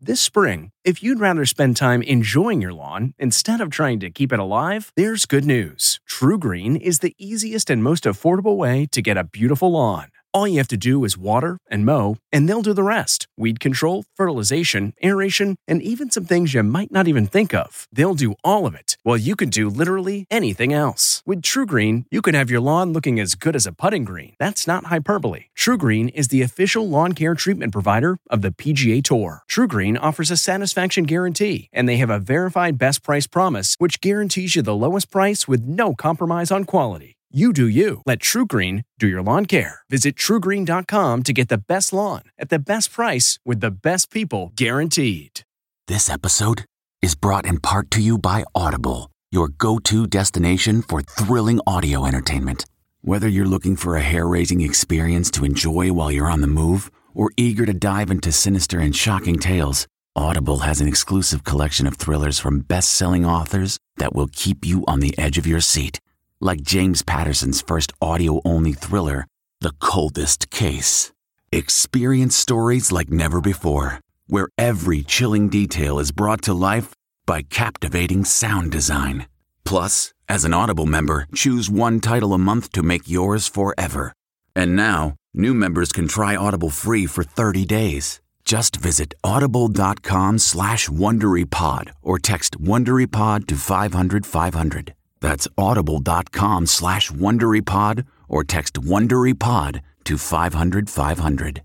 This spring, if you'd rather spend time enjoying your lawn instead of trying to keep it alive, there's good news. TruGreen is the easiest and most affordable way to get a beautiful lawn. All you have to do is water and mow, and they'll do the rest. Weed control, fertilization, aeration, and even some things you might not even think of. They'll do all of it, while you can do literally anything else. With TruGreen, you can have your lawn looking as good as a putting green. That's not hyperbole. TruGreen is the official lawn care treatment provider of the PGA Tour. TruGreen offers a satisfaction guarantee, and they have a verified best price promise, which guarantees you the lowest price with no compromise on quality. You do you. Let TruGreen do your lawn care. Visit TruGreen.com to get the best lawn at the best price with the best people guaranteed. This episode is brought in part to you by Audible, your go-to destination for thrilling audio entertainment. Whether you're looking for a hair-raising experience to enjoy while you're on the move or eager to dive into sinister and shocking tales, Audible has an exclusive collection of thrillers from best-selling authors that will keep you on the edge of your seat. Like James Patterson's first audio-only thriller, The Coldest Case. Experience stories like never before, where every chilling detail is brought to life by captivating sound design. Plus, as an Audible member, choose one title a month to make yours forever. And now, new members can try Audible free for 30 days. Just visit audible.com/WonderyPod or text WonderyPod to 500-500. That's audible.com/WonderyPod or text WonderyPod to 500-500.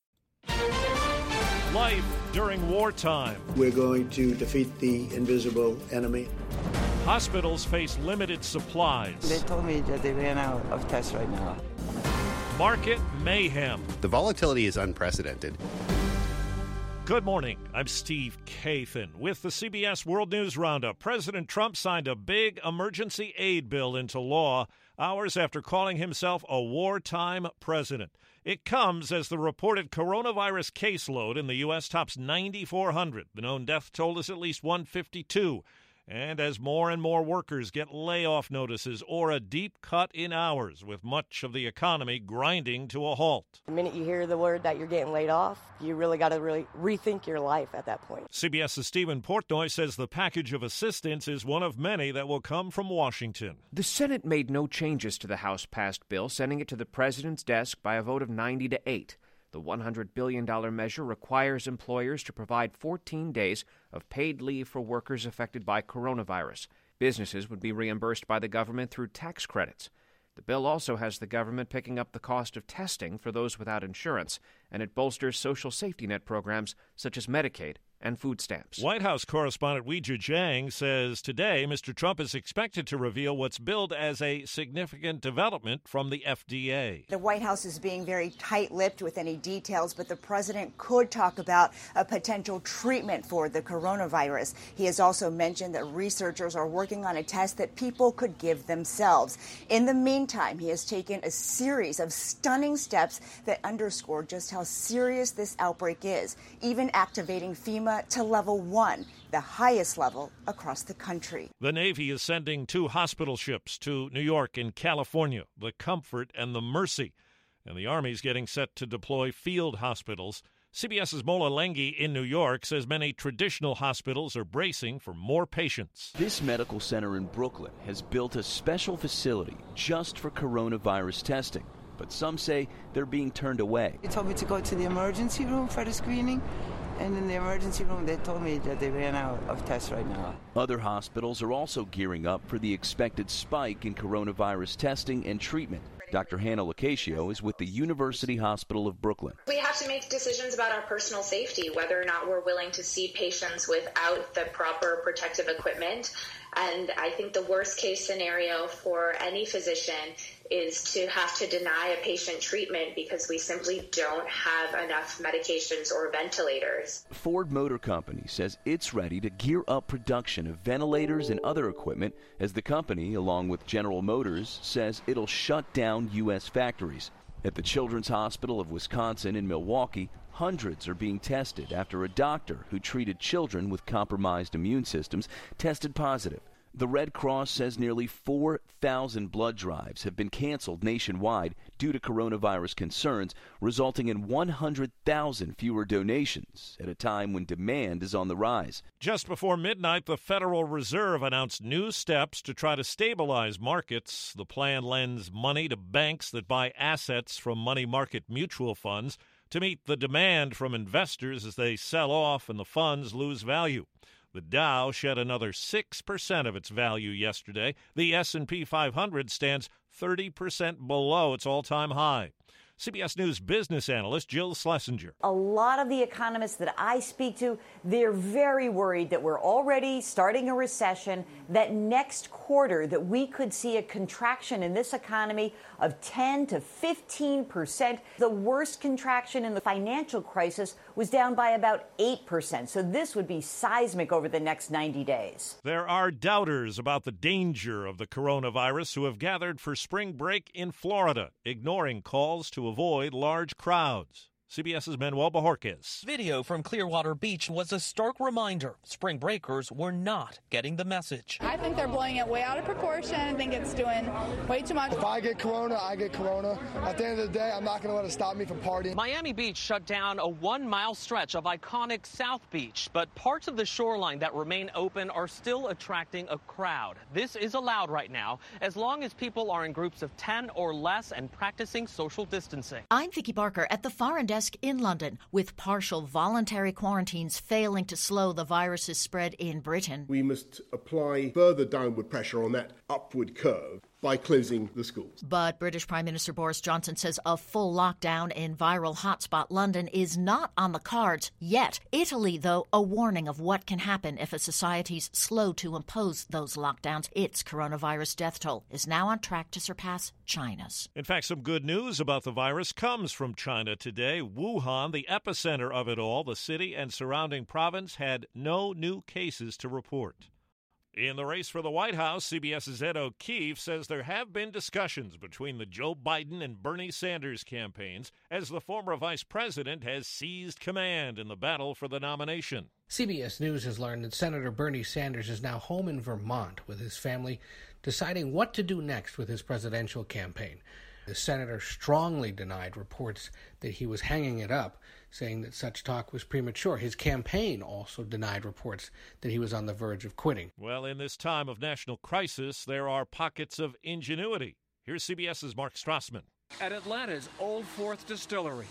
Life during wartime. We're going to defeat the invisible enemy. Hospitals face limited supplies. They told me that they ran out of tests right now. Market mayhem. The volatility is unprecedented. Good morning. I'm Steve Kathan with the CBS World News Roundup. President Trump signed a big emergency aid bill into law hours after calling himself a wartime president. It comes as the reported coronavirus caseload in the U.S. tops 9,400. The known death toll is at least 152. And as more and more workers get layoff notices or a deep cut in hours, with much of the economy grinding to a halt. The minute you hear the word that you're getting laid off, you really got to rethink your life at that point. CBS's Stephen Portnoy says the package of assistance is one of many that will come from Washington. The Senate made no changes to the House-passed bill, sending it to the president's desk by a vote of 90-8. The $100 billion measure requires employers to provide 14 days of paid leave for workers affected by coronavirus. Businesses would be reimbursed by the government through tax credits. The bill also has the government picking up the cost of testing for those without insurance, and it bolsters social safety net programs such as Medicaid and food stamps. White House correspondent Weijia Jiang says today Mr. Trump is expected to reveal what's billed as a significant development from the FDA. The White House is being very tight-lipped with any details, but the president could talk about a potential treatment for the coronavirus. He has also mentioned that researchers are working on a test that people could give themselves. In the meantime, he has taken a series of stunning steps that underscore just how serious this outbreak is, even activating FEMA to level 1, the highest level across the country. The Navy is sending 2 hospital ships to New York and California, the Comfort and the Mercy. And the Army's getting set to deploy field hospitals. CBS's Mola Lenghi in New York says many traditional hospitals are bracing for more patients. This medical center in Brooklyn has built a special facility just for coronavirus testing. But some say they're being turned away. They told me to go to the emergency room for the screening. And in the emergency room, they told me that they ran out of tests right now. Other hospitals are also gearing up for the expected spike in coronavirus testing and treatment. Dr. Hannah Locascio is with the University Hospital of Brooklyn. We have to make decisions about our personal safety, whether or not we're willing to see patients without the proper protective equipment. And I think the worst case scenario for any physician is to have to deny a patient treatment because we simply don't have enough medications or ventilators. Ford Motor Company says it's ready to gear up production of ventilators and other equipment as the company, along with General Motors, says it'll shut down U.S. factories. At the Children's Hospital of Wisconsin in Milwaukee, hundreds are being tested after a doctor who treated children with compromised immune systems tested positive. The Red Cross says nearly 4,000 blood drives have been canceled nationwide due to coronavirus concerns, resulting in 100,000 fewer donations at a time when demand is on the rise. Just before midnight, the Federal Reserve announced new steps to try to stabilize markets. The plan lends money to banks that buy assets from money market mutual funds to meet the demand from investors as they sell off and the funds lose value. The Dow shed another 6% of its value yesterday. The S&P 500 stands 30% below its all-time high. CBS News business analyst Jill Schlesinger. A lot of the economists that I speak to, they're very worried that we're already starting a recession, that next quarter that we could see a contraction in this economy of 10 to 15%. The worst contraction in the financial crisis was down by about 8%. So this would be seismic over the next 90 days. There are doubters about the danger of the coronavirus who have gathered for spring break in Florida, ignoring calls to avoid large crowds. CBS's Manuel Bojorquez. Video from Clearwater Beach was a stark reminder spring breakers were not getting the message. I think they're blowing it way out of proportion. I think it's doing way too much. If I get corona, I get corona. At the end of the day, I'm not going to let it stop me from partying. Miami Beach shut down a 1-mile stretch of iconic South Beach, but parts of the shoreline that remain open are still attracting a crowd. This is allowed right now as long as people are in groups of 10 or less and practicing social distancing. I'm Vicky Barker at the Foreign Desk in London, with partial voluntary quarantines failing to slow the virus's spread in Britain. We must apply further downward pressure on that upward curve by closing the schools. But British Prime Minister Boris Johnson says a full lockdown in viral hotspot London is not on the cards yet. Italy, though, a warning of what can happen if a society's slow to impose those lockdowns. Its coronavirus death toll is now on track to surpass China's. In fact, some good news about the virus comes from China today. Wuhan, the epicenter of it all, the city and surrounding province had no new cases to report. In the race for the White House, CBS's Ed O'Keefe says there have been discussions between the Joe Biden and Bernie Sanders campaigns as the former vice president has seized command in the battle for the nomination. CBS News has learned that Senator Bernie Sanders is now home in Vermont with his family, deciding what to do next with his presidential campaign. The senator strongly denied reports that he was hanging it up, saying that such talk was premature. His campaign also denied reports that he was on the verge of quitting. Well, in this time of national crisis, there are pockets of ingenuity. Here's CBS's Mark Strassman. At Atlanta's Old Fourth Distillery,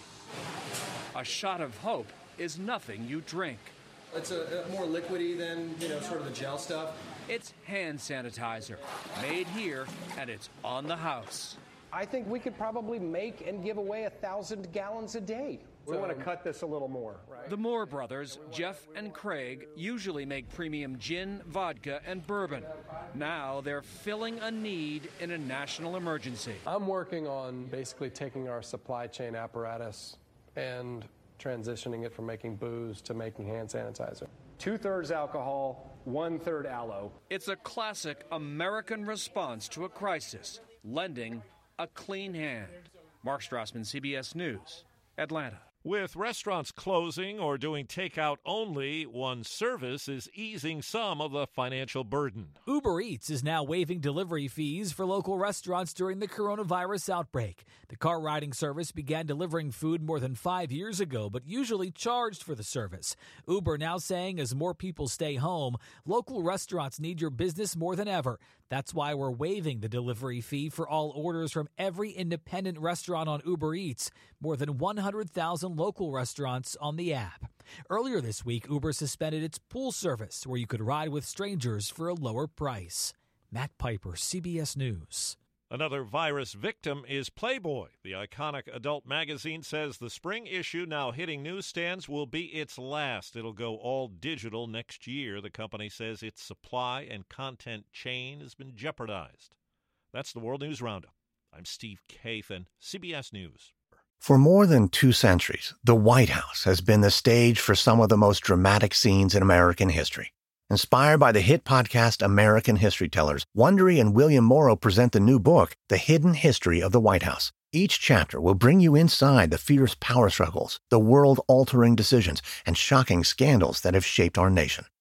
a shot of hope is nothing you drink. It's a more liquidy than, sort of the gel stuff. It's hand sanitizer, made here, and it's on the house. I think we could probably make and give away 1,000 gallons a day. We want to cut this a little more, right? The Moore brothers, Jeff and Craig, usually make premium gin, vodka, and bourbon. Now they're filling a need in a national emergency. I'm working on basically taking our supply chain apparatus and transitioning it from making booze to making hand sanitizer. 2/3 alcohol, 1/3 aloe. It's a classic American response to a crisis, lending a clean hand. Mark Strassman, CBS News, Atlanta. With restaurants closing or doing takeout only, one service is easing some of the financial burden. Uber Eats is now waiving delivery fees for local restaurants during the coronavirus outbreak. The car-riding service began delivering food more than 5 years ago, but usually charged for the service. Uber now saying as more people stay home, local restaurants need your business more than ever. That's why we're waiving the delivery fee for all orders from every independent restaurant on Uber Eats, more than 100,000 local restaurants on the app. Earlier this week, Uber suspended its pool service, where you could ride with strangers for a lower price. Matt Piper, CBS News. Another virus victim is Playboy. The iconic adult magazine says the spring issue now hitting newsstands will be its last. It'll go all digital next year. The company says its supply and content chain has been jeopardized. That's the World News Roundup. I'm Steve Kathan, CBS News. For more than 2 centuries, the White House has been the stage for some of the most dramatic scenes in American history. Inspired by the hit podcast American History Tellers, Wondery and William Morrow present the new book, The Hidden History of the White House. Each chapter will bring you inside the fierce power struggles, the world-altering decisions, and shocking scandals that have shaped our nation.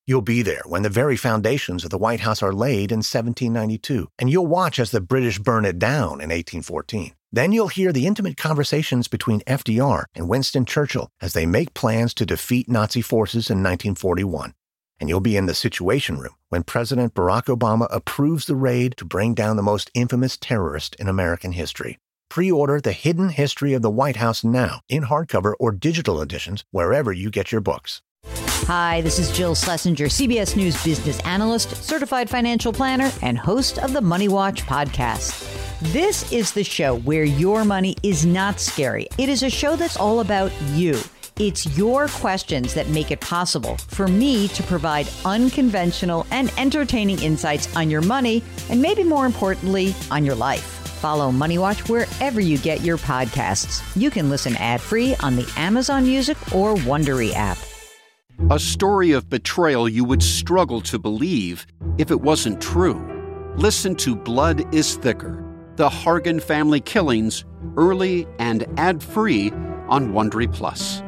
You'll be there when the very foundations of the White House are laid in 1792, and you'll watch as the British burn it down in 1814. Then you'll hear the intimate conversations between FDR and Winston Churchill as they make plans to defeat Nazi forces in 1941. And you'll be in the Situation Room when President Barack Obama approves the raid to bring down the most infamous terrorist in American history. Pre-order The Hidden History of the White House now in hardcover or digital editions wherever you get your books. Hi, this is Jill Schlesinger, CBS News business analyst, certified financial planner, and host of the Money Watch podcast. This is the show where your money is not scary. It is a show that's all about you. It's your questions that make it possible for me to provide unconventional and entertaining insights on your money, and maybe more importantly, on your life. Follow Money Watch wherever you get your podcasts. You can listen ad-free on the Amazon Music or Wondery app. A story of betrayal you would struggle to believe if it wasn't true. Listen to Blood is Thicker, the Hargan family killings, early and ad-free on Wondery Plus.